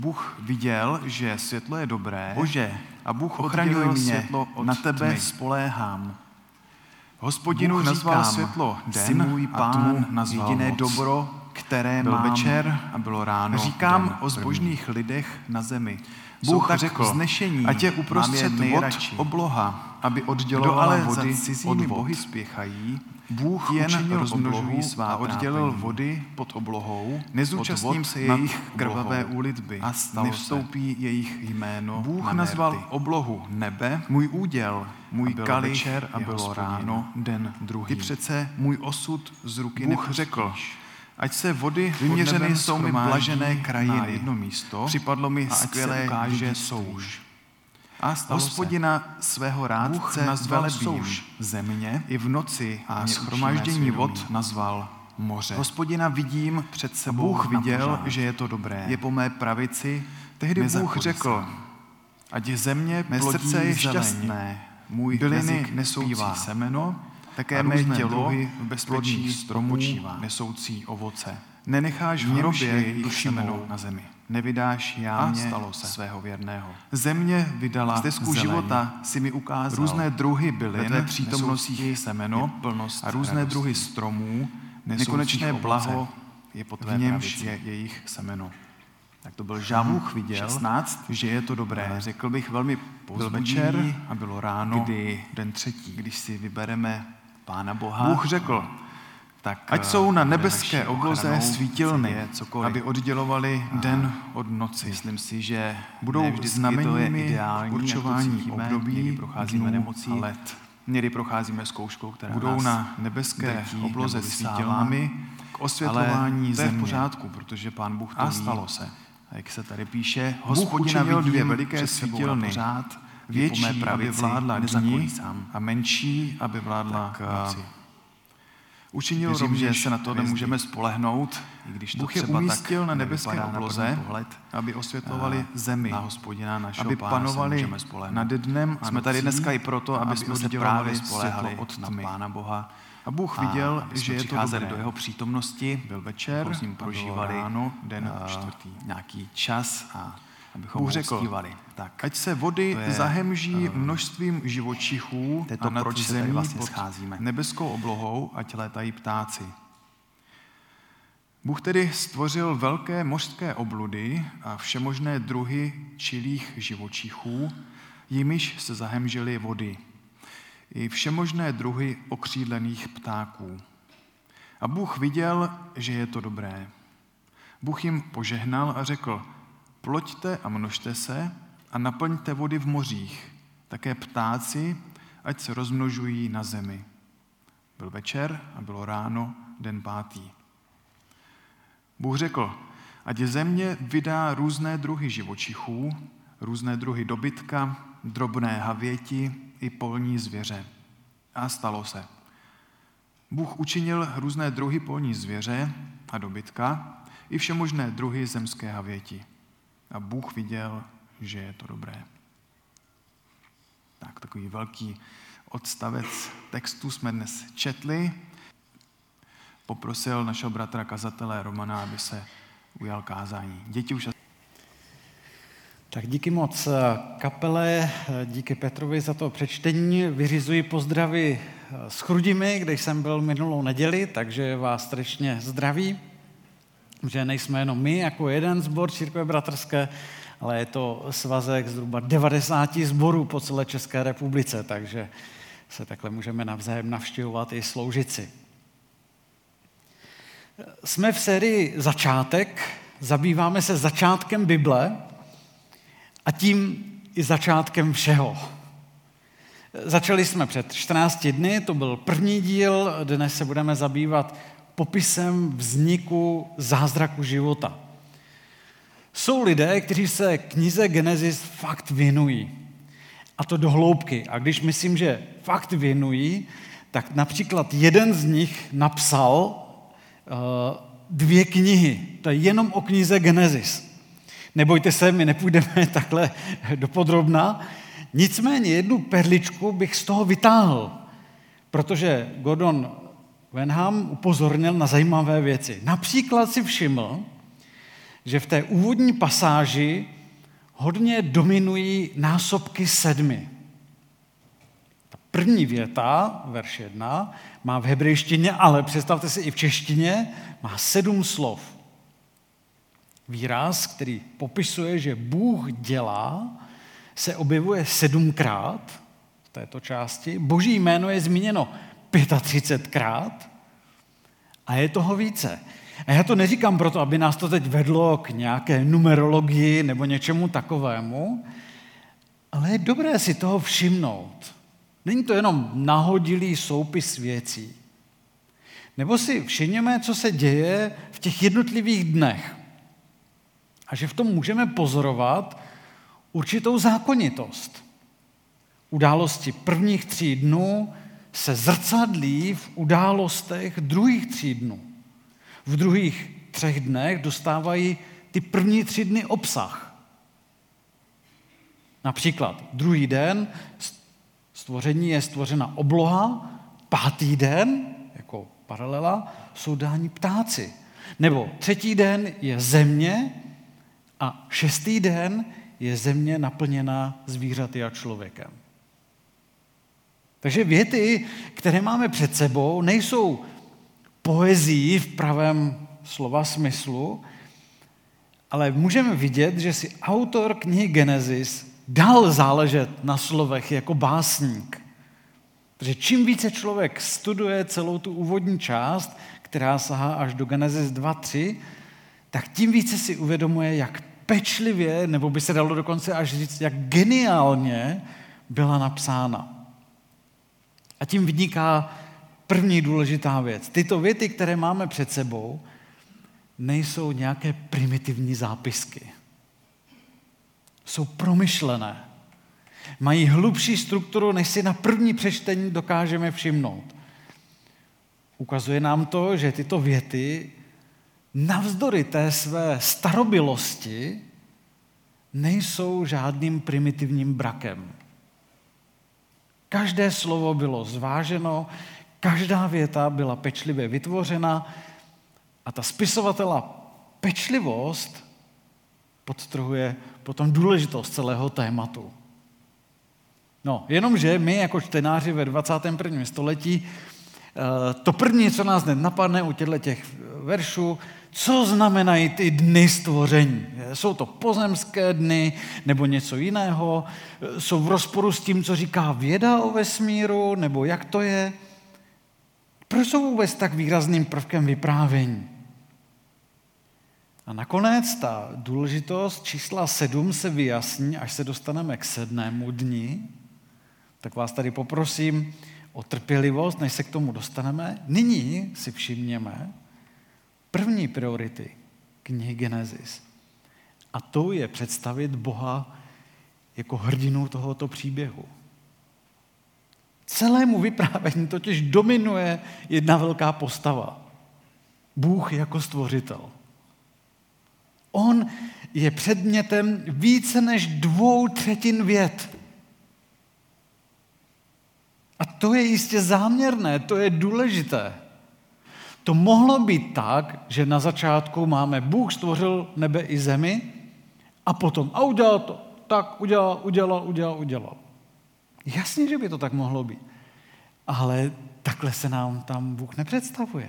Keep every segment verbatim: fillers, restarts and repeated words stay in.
Bůh viděl, že světlo je dobré, Bože, a Bůh ochraňuj mě, světlo od na tebe tmy. spoléhám. Hospodinu Bůh nazval říkám, světlo den, jsi můj a pán, tmu nazval jediné noc. dobro, které Byl mám. večer a bylo ráno, Říkám den o zbožných lidech na zemi. Bůh Jsou tak řekl, vznešení, ať je mám uprostřed je vod nejradši. obloha, aby Kdo oddělovala ale vody za cizími od vod. bohy spěchají, Bůh jen učinil rozmnožují oblohu svá a oddělil trápení. vody pod oblohou, Nezúčastním od se vod nad jejich krvavé oblohou. úlitby, A stalo nevstoupí jejich jméno Bůh na nazval nerty. oblohu nebe, Můj úděl, můj a bylo kalich večer a je bylo Hospodin. ráno, den druhý. Ty přece můj osud z ruky Bůh nepustíš. řekl, Ať se vody vyměřeny vyměřeny jsou jsou mi mi blažené blažené krajiny. na jedno místo, Připadlo mi a ať se skvělé ukáže dědictví. souš. A stalo Hospodina svého Bůh rádce nazval velebím. souš země I v noci a mě shromáždění učíme vod svědomí. nazval moře. Hospodina vidím před sebou Bůh na viděl, pořád. že je to dobré. Je po mé pravici, Tehdy Bůh nezakodí řekl, se. ať je země Mé plodí srdce je zeleň, šťastné, můj byliny jazyk nesoucí nespívá. semeno, Také a mé různé tělo druhy v bezpečí plodných stromů odpočívá. nesoucí ovoce. Nenecháš v V němž hrobě je jejich duši semeno mou. na zemi. Nevydáš A jámě stalo se. svého věrného. Země vydala Stezku zeleň. života si mi ukázal. Různé druhy Ve bylin, tvé přítomnosti nesoucí semeno, je plnost a různé radosti. druhy stromů, nesoucích Nekonečné ovoce. blaho je po tvé v němž pravici. je jejich semeno. Tak to byl Žalm Bůh viděl, šestnáct, že je to dobré. ale řekl bych velmi Byl povzbudivý, večer a bylo ráno, kdy, den třetí. když si vybereme Pána Boha, Bůh řekl, tak ať jsou na bude nebeské naší obloze ochranou, svítilny, ať se děje cokoliv. aby oddělovali den od noci. Myslím si, že Budou ne vždycky znameními to je ideální, určování jak to cítíme, období, někdy procházíme dnů nemocí, a let. někdy procházíme zkouškou, která Budou nás na nebeské drtí obloze nebo vysává. svítilnami k osvětlování Ale to je v země. pořádku, protože Pán Bůh to A ví. stalo se. A jak se tady píše, Bůh Hospodina učinil vidím dvě veliké před sebou svítilny, na pořád, je po mé větší, aby pravici, vládla dní, nezakolísám. a menší, aby vládla Tak, a noci. Učinil Věřím, rovněž že se na to hvězdy. nemůžeme spolehnout, i když to Bůh je třeba umístil tak na nebeské nevypadá na obloze, první pohled, aby osvětlovali zemi, na Hospodina našeho aby Pána se panovali můžeme spolehnout. nad dnem a Jsme tady nocí, dneska i proto, aby aby jsme se oddělovali právě světlo spolehali od na tmy. Pána Boha. A Bůh viděl, aby že jsme je to přicházeli dobré. do jeho přítomnosti, Byl večer, abychom s ním a bylo prožívali ráno, den a, čtvrtý. nějaký čas a abychom Bůh ho řekl, uctívali. Tak, ať se vody To je, zahemží eh, množstvím živočichů to je to, a nad proč se tady zemí vlastně pod scházíme. nebeskou oblohou, ať létají ptáci. Bůh tedy stvořil velké mořské obludy a všemožné druhy čilých živočichů, jimiž se zahemžily vody, i všemožné druhy okřídlených ptáků. A Bůh viděl, že je to dobré. Bůh jim požehnal a řekl, ploďte a množte se a naplňte vody v mořích, také ptáci, ať se rozmnožují na zemi. Byl večer a bylo ráno, den pátý. Bůh řekl, ať země vydá různé druhy živočichů, různé druhy dobytka, drobné havěti i polní zvěře. A stalo se. Bůh učinil různé druhy polní zvěře a dobytka i všemožné druhy zemské havěti. A Bůh viděl, že je to dobré. Tak, takový velký odstavec textu jsme dnes četli. Poprosil našeho bratra kazatele Romana, aby se ujal kázání. Děti už... Tak díky moc kapele, díky Petrovi za to přečtení. Vyřizuji pozdravy z Chrudimi, kde jsem byl minulou neděli, takže vás srdečně zdraví. Že nejsme jenom my jako jeden sbor církve bratrské, ale je to svazek zhruba devadesáti sborů po celé České republice, takže se takhle můžeme navzájem navštěvovat i sloužit si. Jsme v sérii Začátek, zabýváme se začátkem Bible a tím i začátkem všeho. Začali jsme před čtrnácti dny, to byl první díl, dnes se budeme zabývat popisem vzniku zázraku života. Jsou lidé, kteří se knize Genesis fakt věnují. A to do hloubky. A když myslím, že fakt věnují, tak například jeden z nich napsal uh, dvě knihy. To je jenom o knize Genesis. Nebojte se, my nepůjdeme takhle dopodrobna. Nicméně jednu perličku bych z toho vytáhl, protože Gordon Wenham upozornil na zajímavé věci. Například si všiml, že v té úvodní pasáži hodně dominují násobky sedmi. Ta první věta, verš jedna, má v hebrejštině, ale představte si i v češtině, má sedm slov. Výraz, který popisuje, že Bůh dělá, se objevuje sedmkrát v této části. Boží jméno je zmíněno třicetpětkrát a je toho více. A já to neříkám proto, aby nás to teď vedlo k nějaké numerologii nebo něčemu takovému, ale je dobré si toho všimnout. Není to jenom nahodilý soupis věcí. Nebo si všimněme, co se děje v těch jednotlivých dnech. A že v tom můžeme pozorovat určitou zákonitost. Události prvních tří dnů se zrcadlí v událostech druhých tří dnů. V druhých třech dnech dostávají ty první tři dny obsah. Například druhý den stvoření je stvořena obloha, pátý den, jako paralela, jsou dáni ptáci. Nebo třetí den je země a šestý den je země naplněna zvířaty a člověkem. Takže věty, které máme před sebou, nejsou poezií v pravém slova smyslu, ale můžeme vidět, že si autor knihy Genesis dal záležet na slovech jako básník. Protože čím více člověk studuje celou tu úvodní část, která sahá až do Genesis dva tři, tak tím více si uvědomuje, jak pečlivě, nebo by se dalo dokonce až říct, jak geniálně byla napsána. A tím vyniká první důležitá věc. Tyto věty, které máme před sebou, nejsou nějaké primitivní zápisky. Jsou promyšlené. Mají hlubší strukturu, než si na první přečtení dokážeme všimnout. Ukazuje nám to, že tyto věty navzdory té své starobylosti nejsou žádným primitivním brakem. Každé slovo bylo zváženo, každá věta byla pečlivě vytvořena a ta spisovatela pečlivost podtrhuje potom důležitost celého tématu. No, jenomže my jako čtenáři ve dvacátém prvním století to první, co nás hned napadne u těchto těch veršů, co znamenají ty dny stvoření. Jsou to pozemské dny nebo něco jiného? Jsou v rozporu s tím, co říká věda o vesmíru, nebo jak to je? Proč jsou vůbec tak výrazným prvkem vyprávění? A nakonec ta důležitost čísla sedm se vyjasní, až se dostaneme k sedmému dni. Tak vás tady poprosím o trpělivost, než se k tomu dostaneme. Nyní si všimněme první priority knihy Genesis. A to je představit Boha jako hrdinu tohoto příběhu. Celému vyprávění totiž dominuje jedna velká postava. Bůh jako stvořitel. On je předmětem více než dvou třetin vět. A to je jistě záměrné, to je důležité. To mohlo být tak, že na začátku máme Bůh stvořil nebe i zemi a potom a udělal to, tak udělal, udělal, udělal, udělal. Jasně, že by to tak mohlo být. Ale takhle se nám tam Bůh nepředstavuje.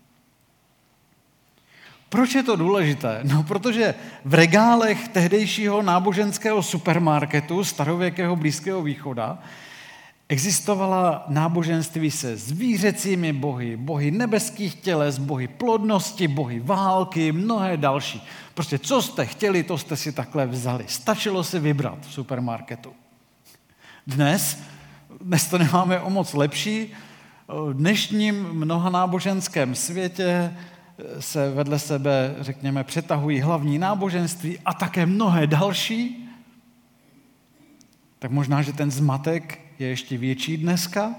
Proč je to důležité? No, protože v regálech tehdejšího náboženského supermarketu starověkého Blízkého východa existovala náboženství se zvířecími bohy, bohy nebeských těles, bohy plodnosti, bohy války, mnohé další. Prostě co jste chtěli, to jste si takhle vzali. Stačilo si vybrat v supermarketu. Dnes, dnes to nemáme o moc lepší. V dnešním mnohanáboženském světě se vedle sebe, řekněme, přetahují hlavní náboženství a také mnohé další. Tak možná, že ten zmatek je ještě větší dneska.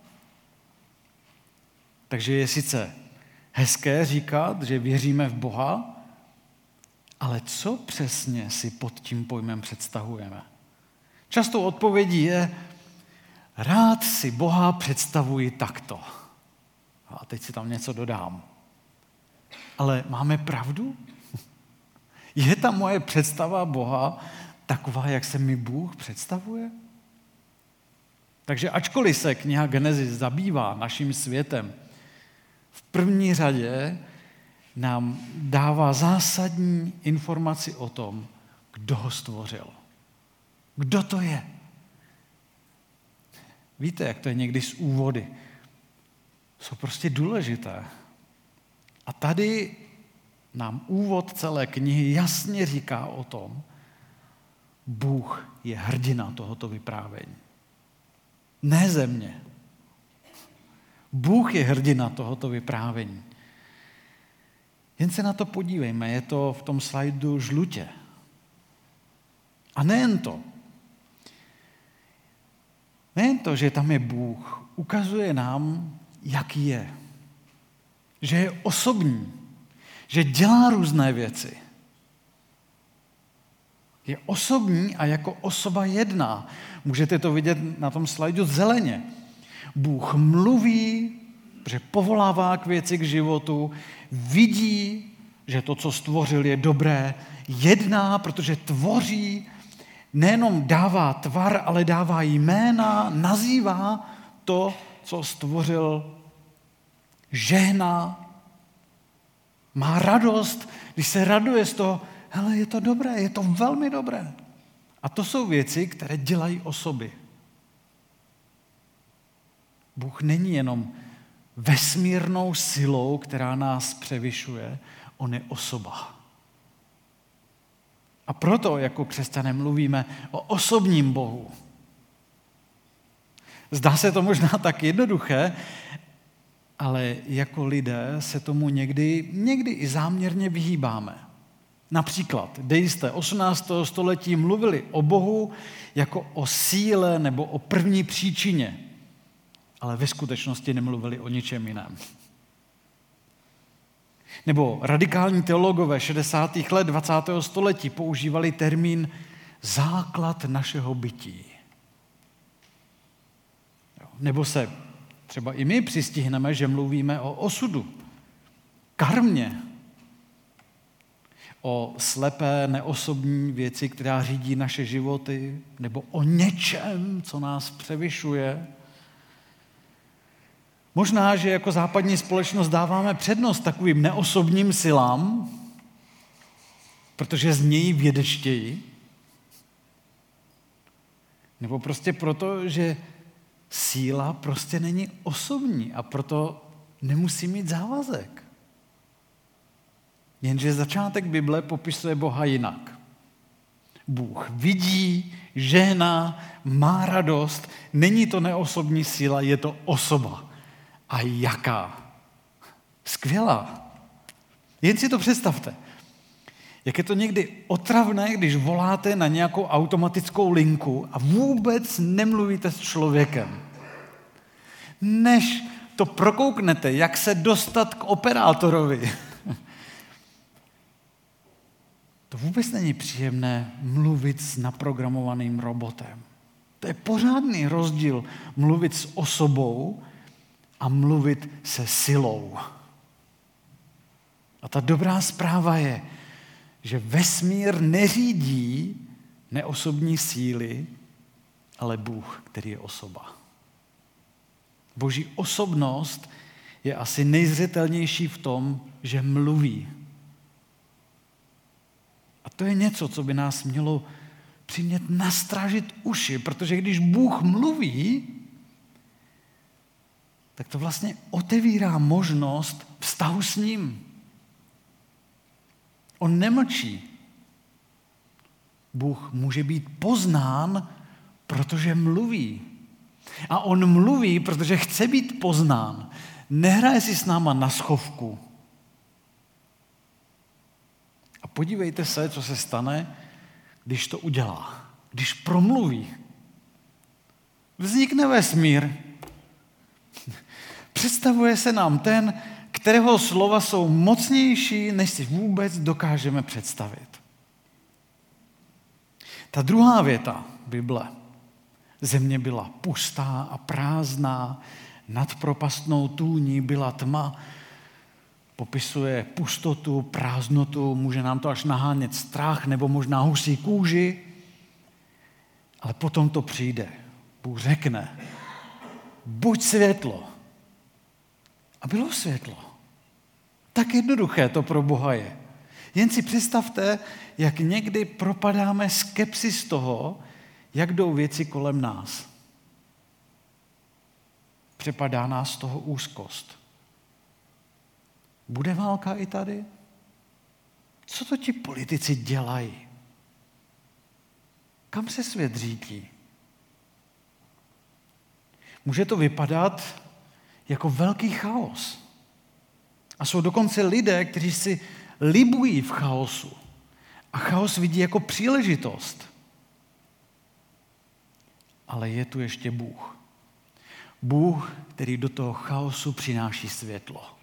Takže je sice hezké říkat, že věříme v Boha, ale co přesně si pod tím pojmem představujeme? Častou odpovědí je, rád si Boha představuji takto. A teď si tam něco dodám. Ale máme pravdu? Je ta moje představa Boha taková, jak se mi Bůh představuje? Takže ačkoliv se kniha Genesis zabývá naším světem, v první řadě nám dává zásadní informaci o tom, kdo ho stvořil. Kdo to je? Víte, jak to je někdy z úvody. Jsou prostě důležité. A tady nám úvod celé knihy jasně říká o tom, Bůh je hrdina tohoto vyprávění. Ne země. Bůh je hrdina tohoto vyprávění. Jen se na to podívejme, je to v tom slajdu žlutě. A nejen to. Nejen to, že tam je Bůh, ukazuje nám, jaký je. Že je osobní, že dělá různé věci. Je osobní a jako osoba jedná. Můžete to vidět na tom slajdu zeleně. Bůh mluví, že povolává k věci, k životu, vidí, že to, co stvořil, je dobré, jedná, protože tvoří, nejenom dává tvar, ale dává jména, nazývá to, co stvořil, žehná, má radost, když se raduje z toho, hele, je to dobré, je to velmi dobré. A to jsou věci, které dělají osoby. Bůh není jenom vesmírnou silou, která nás převyšuje, on je osoba. A proto jako křesťané mluvíme o osobním Bohu. Zdá se to možná tak jednoduché, ale jako lidé se tomu někdy, někdy i záměrně vyhýbáme. Například deisté osmnáctého století mluvili o Bohu jako o síle nebo o první příčině, ale ve skutečnosti nemluvili o ničem jiném. Nebo radikální teologové šedesátých let dvacátého století používali termín základ našeho bytí. Nebo se třeba i my přistihneme, že mluvíme o osudu, karmě, o slepé, neosobní věci, která řídí naše životy, nebo o něčem, co nás převyšuje. Možná, že jako západní společnost dáváme přednost takovým neosobním silám, protože znějí vědečtěji, nebo prostě proto, že síla prostě není osobní a proto nemusí mít závazek. Jenže začátek Bible popisuje Boha jinak. Bůh vidí, žehná, má radost, není to neosobní síla, je to osoba. A jaká? Skvělá. Jen si to představte. Jak je to někdy otravné, když voláte na nějakou automatickou linku a vůbec nemluvíte s člověkem. Než to prokouknete, jak se dostat k operátorovi. To vůbec není příjemné mluvit s naprogramovaným robotem. To je pořádný rozdíl mluvit s osobou a mluvit se silou. A ta dobrá zpráva je, že vesmír neřídí neosobní síly, ale Bůh, který je osoba. Boží osobnost je asi nejzřetelnější v tom, že mluví. A to je něco, co by nás mělo přimět nastražit uši, protože když Bůh mluví, tak to vlastně otevírá možnost vztahu s ním. On nemlčí. Bůh může být poznán, protože mluví. A on mluví, protože chce být poznán. Nehraje si s náma na schovku. A podívejte se, co se stane, když to udělá. Když promluví. Vznikne vesmír. Představuje se nám ten, kterého slova jsou mocnější, než si vůbec dokážeme představit. Ta druhá věta Bible. Země byla pustá a prázdná, nad propastnou tůní byla tma. popisuje pustotu, prázdnotu, může nám to až nahánět strach nebo možná husí kůži, ale potom to přijde. Bůh řekne, buď světlo. A bylo světlo. Tak jednoduché to pro Boha je. Jen si představte, jak někdy propadáme skepsi z toho, jak jdou věci kolem nás. Přepadá nás z toho úzkost. Bude válka i tady? Co to ti politici dělají? Kam se svět řítí? Může to vypadat jako velký chaos. A jsou dokonce lidé, kteří si libují v chaosu. A chaos vidí jako příležitost. Ale je tu ještě Bůh. Bůh, který do toho chaosu přináší světlo.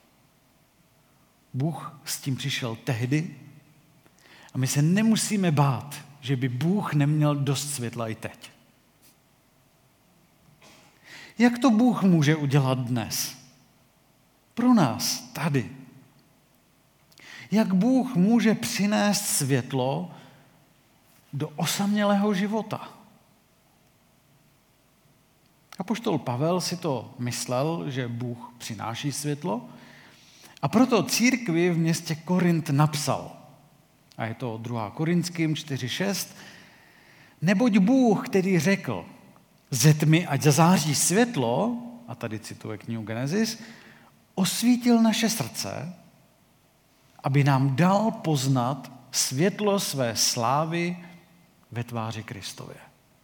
Bůh s tím přišel tehdy a my se nemusíme bát, že by Bůh neměl dost světla i teď. Jak to Bůh může udělat dnes? Pro nás, tady. Jak Bůh může přinést světlo do osamělého života? Apoštol Pavel si to myslel, že Bůh přináší světlo, a proto církvi v městě Korint napsal, a je to druhá Korinským čtyři šest, neboť Bůh, který řekl, ze tmy ať zazáří světlo, a tady cituje knihu Genesis, osvítil naše srdce, aby nám dal poznat světlo své slávy ve tváři Kristově.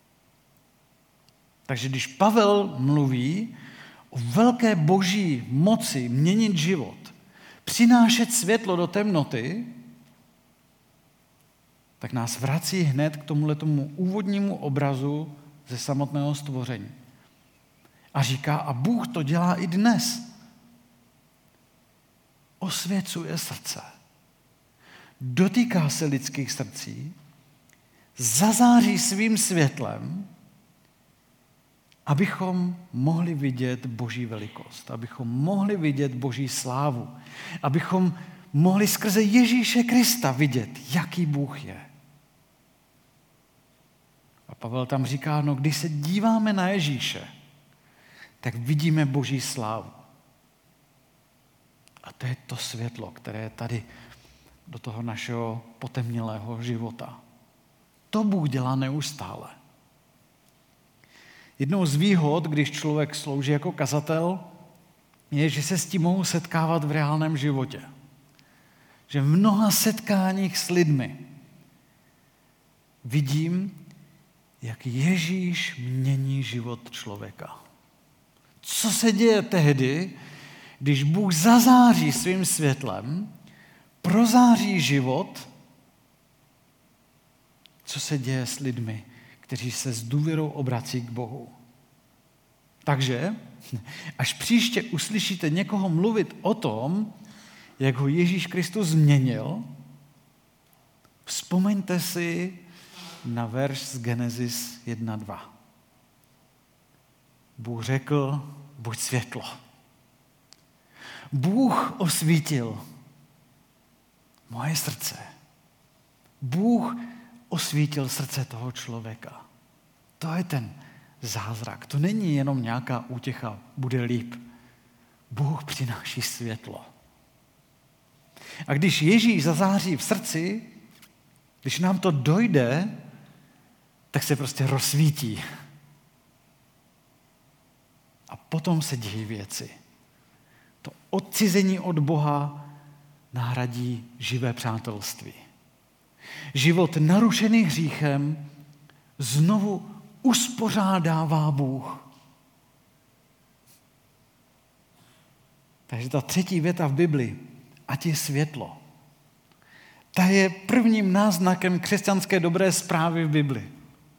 Takže když Pavel mluví o velké boží moci měnit život, přinášet světlo do temnoty, tak nás vrací hned k tomuhletomu úvodnímu obrazu ze samotného stvoření. A říká, a Bůh to dělá i dnes. Osvěcuje srdce. Dotýká se lidských srdcí, zazáří svým světlem, abychom mohli vidět Boží velikost, abychom mohli vidět Boží slávu, abychom mohli skrze Ježíše Krista vidět, jaký Bůh je. A Pavel tam říká, no když se díváme na Ježíše, tak vidíme Boží slávu. A to je to světlo, které je tady do toho našeho potemnělého života. To Bůh dělá neustále. Jednou z výhod, když člověk slouží jako kazatel, je, že se s tím mohou setkávat v reálném životě. Že v mnoha setkáních s lidmi vidím, jak Ježíš mění život člověka. Co se děje tehdy, když Bůh zazáří svým světlem, prozáří život, co se děje s lidmi, kteří se s důvěrou obrací k Bohu. Takže, až příště uslyšíte někoho mluvit o tom, jak ho Ježíš Kristus změnil, vzpomeňte si na verš z Genesis jedna dva. Bůh řekl, buď světlo. Bůh osvítil moje srdce. Bůh osvítil srdce toho člověka. To je ten zázrak. To není jenom nějaká útěcha, bude líp. Bůh přináší světlo. A když Ježíš zazáří v srdci, když nám to dojde, tak se prostě rozsvítí. A potom se dějí věci. To odcizení od Boha nahradí živé přátelství. Život narušený hříchem znovu uspořádává Bůh. Takže ta třetí věta v Bibli, ať je světlo, ta je prvním náznakem křesťanské dobré zprávy v Bibli.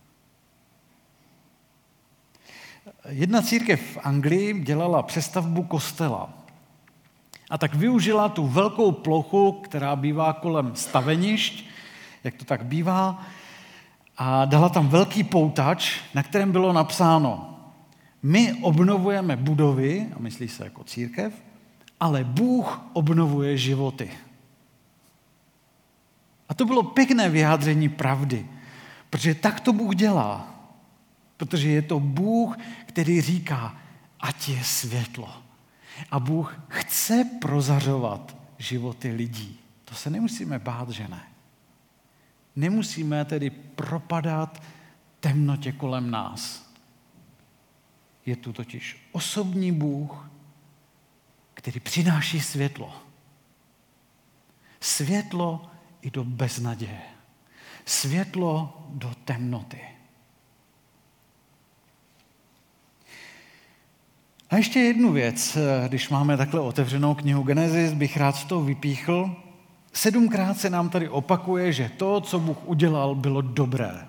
Jedna církev v Anglii dělala přestavbu kostela. A tak využila tu velkou plochu, která bývá kolem stavenišť, jak to tak bývá, a dala tam velký poutač, na kterém bylo napsáno: my obnovujeme budovy, a myslí se jako církev, ale Bůh obnovuje životy. A to bylo pěkné vyjádření pravdy, protože tak to Bůh dělá. Protože je to Bůh, který říká, ať je světlo. A Bůh chce prozařovat životy lidí. To se nemusíme bát, že ne. Nemusíme tedy propadat temnotě kolem nás. Je tu totiž osobní Bůh, který přináší světlo. Světlo i do beznaděje. Světlo do temnoty. A ještě jednu věc, když máme takhle otevřenou knihu Genesis, bych rád z toho vypíchl. Sedmkrát se nám tady opakuje, že to, co Bůh udělal, bylo dobré.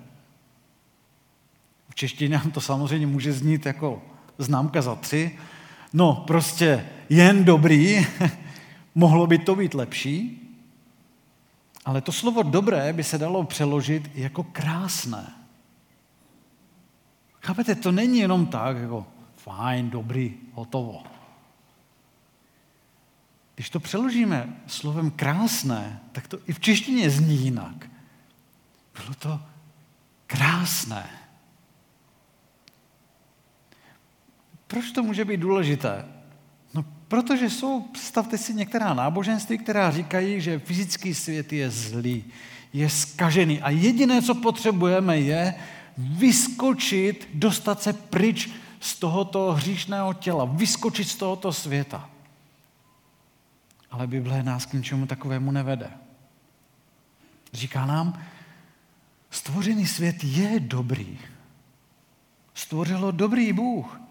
V češtině nám to samozřejmě může znít jako známka za tři. No, prostě jen dobrý, mohlo by to být lepší, ale to slovo dobré by se dalo přeložit jako krásné. Chápete, to není jenom tak, jako fajn, dobrý, hotovo. Když to přeložíme slovem krásné, tak to i v češtině zní jinak. Bylo to krásné. Proč to může být důležité? No, protože jsou, představte si, některá náboženství, která říkají, že fyzický svět je zlý, je zkažený a jediné, co potřebujeme, je vyskočit, dostat se pryč z tohoto hříšného těla, vyskočit z tohoto světa. Ale Bible nás k ničemu takovému nevede. Říká nám, stvořený svět je dobrý. Stvořilo dobrý Bůh.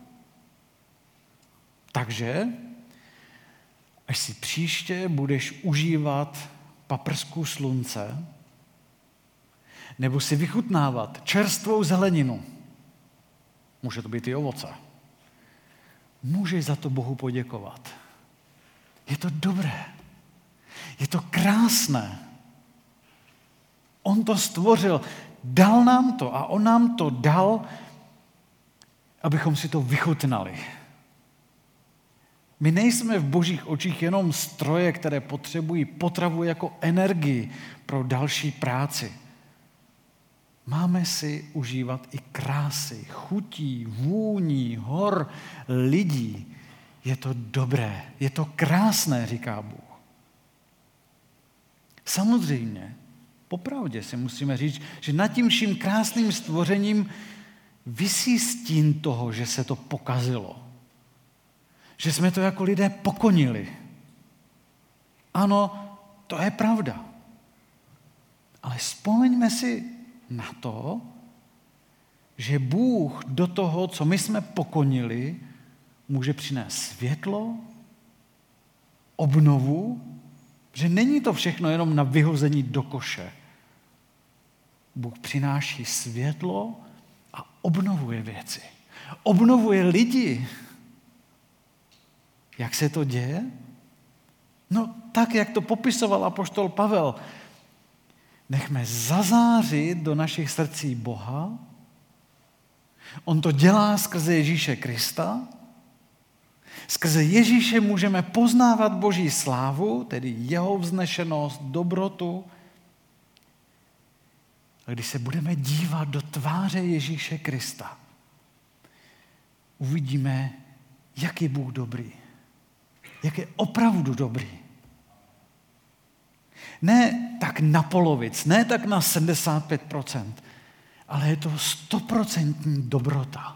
Takže, až si příště budeš užívat paprsku slunce, nebo si vychutnávat čerstvou zeleninu, může to být i ovoce, můžeš za to Bohu poděkovat. Je to dobré. Je to krásné. On to stvořil, dal nám to a on nám to dal, abychom si to vychutnali. My nejsme v Božích očích jenom stroje, které potřebují potravu jako energii pro další práci. Máme si užívat i krásy, chutí, vůní, hor, lidí. Je to dobré, je to krásné, říká Bůh. Samozřejmě, popravdě si musíme říct, že nad tím vším krásným stvořením visí stín toho, že se to pokazilo. Že jsme to jako lidé pokonili. Ano, to je pravda. Ale vzpomeňme si na to, že Bůh do toho, co my jsme pokonili, může přinést světlo, obnovu, že není to všechno jenom na vyhození do koše. Bůh přináší světlo a obnovuje věci. Obnovuje lidi. Jak se to děje? No tak, jak to popisoval apoštol Pavel. Nechme zazářit do našich srdcí Boha. On to dělá skrze Ježíše Krista. Skrze Ježíše můžeme poznávat Boží slávu, tedy jeho vznešenost, dobrotu. A když se budeme dívat do tváře Ježíše Krista, uvidíme, jak je Bůh dobrý. Jak je opravdu dobrý. Ne tak na polovic, ne tak na sedmdesát pět procent, ale je to stoprocentní dobrota.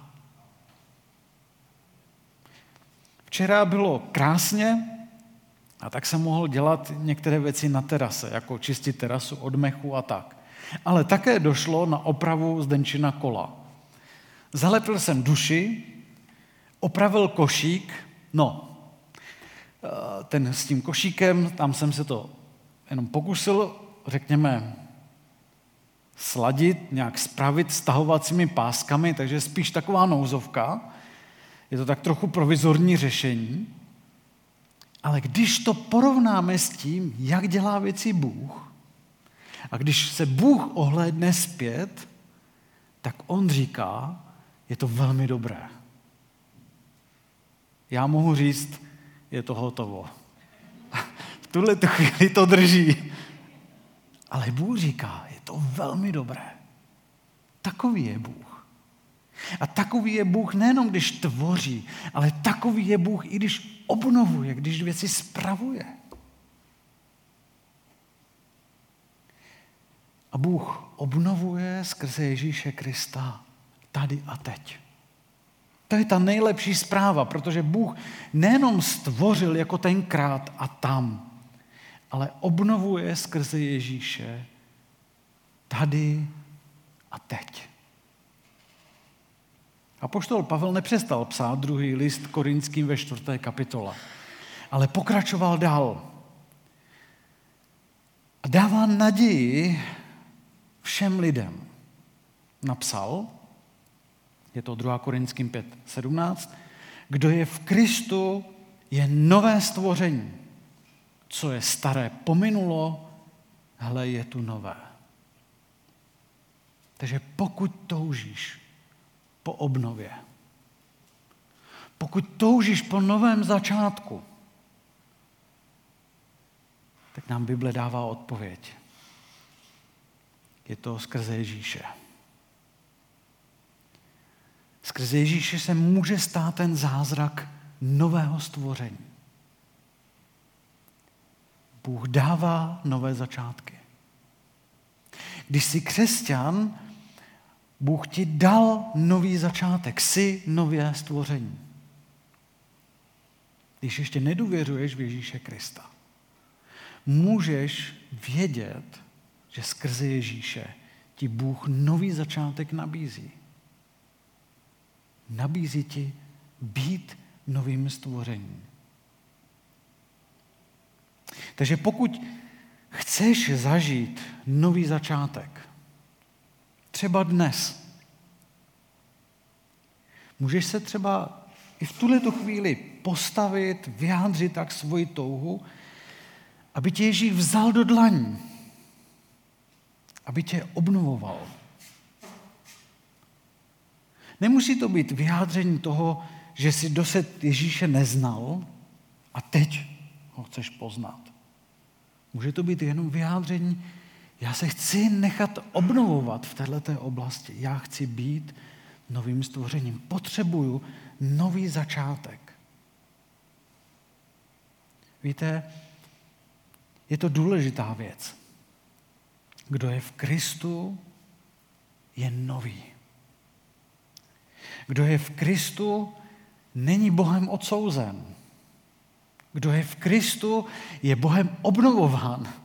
Včera bylo krásně a tak jsem mohl dělat některé věci na terase, jako čistit terasu od mechu a tak. Ale také došlo na opravu Zdenčina kola. Zalepil jsem duši, opravil košík, no, ten s tím košíkem, tam jsem se to jenom pokusil, řekněme, sladit, nějak spravit stahovacími páskami, takže spíš taková nouzovka. Je to tak trochu provizorní řešení. Ale když to porovnáme s tím, jak dělá věci Bůh, a když se Bůh ohlédne zpět, tak on říká, je to velmi dobré. Já mohu říct, je to hotovo. V tuhle tu chvíli to drží. Ale Bůh říká, je to velmi dobré. Takový je Bůh. A takový je Bůh nejenom, když tvoří, ale takový je Bůh, i když obnovuje, když věci spravuje. A Bůh obnovuje skrze Ježíše Krista tady a teď. To je ta nejlepší zpráva, protože Bůh nejenom stvořil jako tenkrát a tam, ale obnovuje skrze Ježíše tady a teď. Apoštol Pavel nepřestal psát druhý list Korinským ve čtvrté kapitole, ale pokračoval dál. A dává naději všem lidem. Napsal, je to druhá Korinským pět sedmnáct, kdo je v Kristu, je nové stvoření. Co je staré pominulo, hle, je tu nové. Takže pokud toužíš po obnově, pokud toužíš po novém začátku, tak nám Bible dává odpověď. Je to skrze Ježíše. Skrze Ježíše se může stát ten zázrak nového stvoření. Bůh dává nové začátky. Když jsi křesťan, Bůh ti dal nový začátek, jsi nové stvoření. Když ještě nedůvěřuješ v Ježíše Krista, můžeš vědět, že skrze Ježíše ti Bůh nový začátek nabízí. Nabízí ti být novým stvořením. Takže pokud chceš zažít nový začátek, třeba dnes, můžeš se třeba i v tuhletu chvíli postavit, vyjádřit tak svoji touhu, aby tě Ježíš vzal do dlaní, aby tě obnovoval. Nemusí to být vyjádření toho, že jsi dosud Ježíše neznal a teď ho chceš poznat. Může to být jenom vyjádření, já se chci nechat obnovovat v této oblasti. Já chci být novým stvořením. Potřebuju nový začátek. Víte, je to důležitá věc. Kdo je v Kristu, je nový. Kdo je v Kristu, není Bohem odsouzen. Kdo je v Kristu, je Bohem obnovován.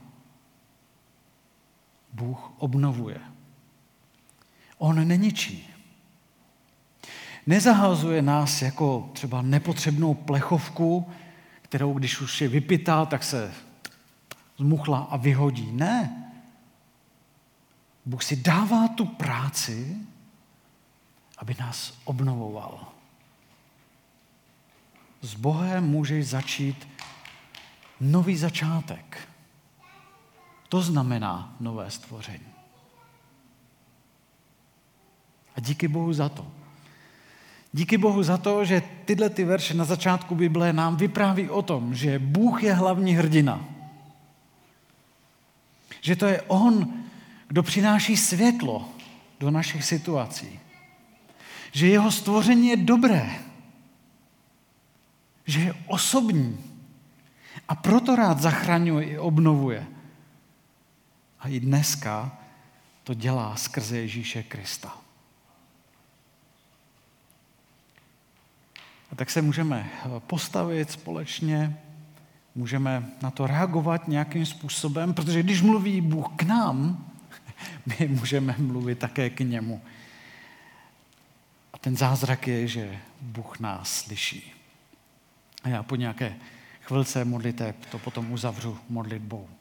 Bůh obnovuje. On neničí. Nezahazuje nás jako třeba nepotřebnou plechovku, kterou když už je vypitá, tak se zmuchla a vyhodí. Ne. Bůh si dává tu práci, aby nás obnovoval. S Bohem můžeš začít nový začátek. To znamená nové stvoření. A díky Bohu za to. Díky Bohu za to, že tyhle ty verše na začátku Bible nám vypráví o tom, že Bůh je hlavní hrdina. Že to je On, kdo přináší světlo do našich situací. Že jeho stvoření je dobré. Že je osobní. A proto rád zachraňuje i obnovuje. A i dneska to dělá skrze Ježíše Krista. A tak se můžeme postavit společně, můžeme na to reagovat nějakým způsobem, protože když mluví Bůh k nám, my můžeme mluvit také k němu. A ten zázrak je, že Bůh nás slyší. A já po nějaké chvilce modliteb to potom uzavřu modlitbou.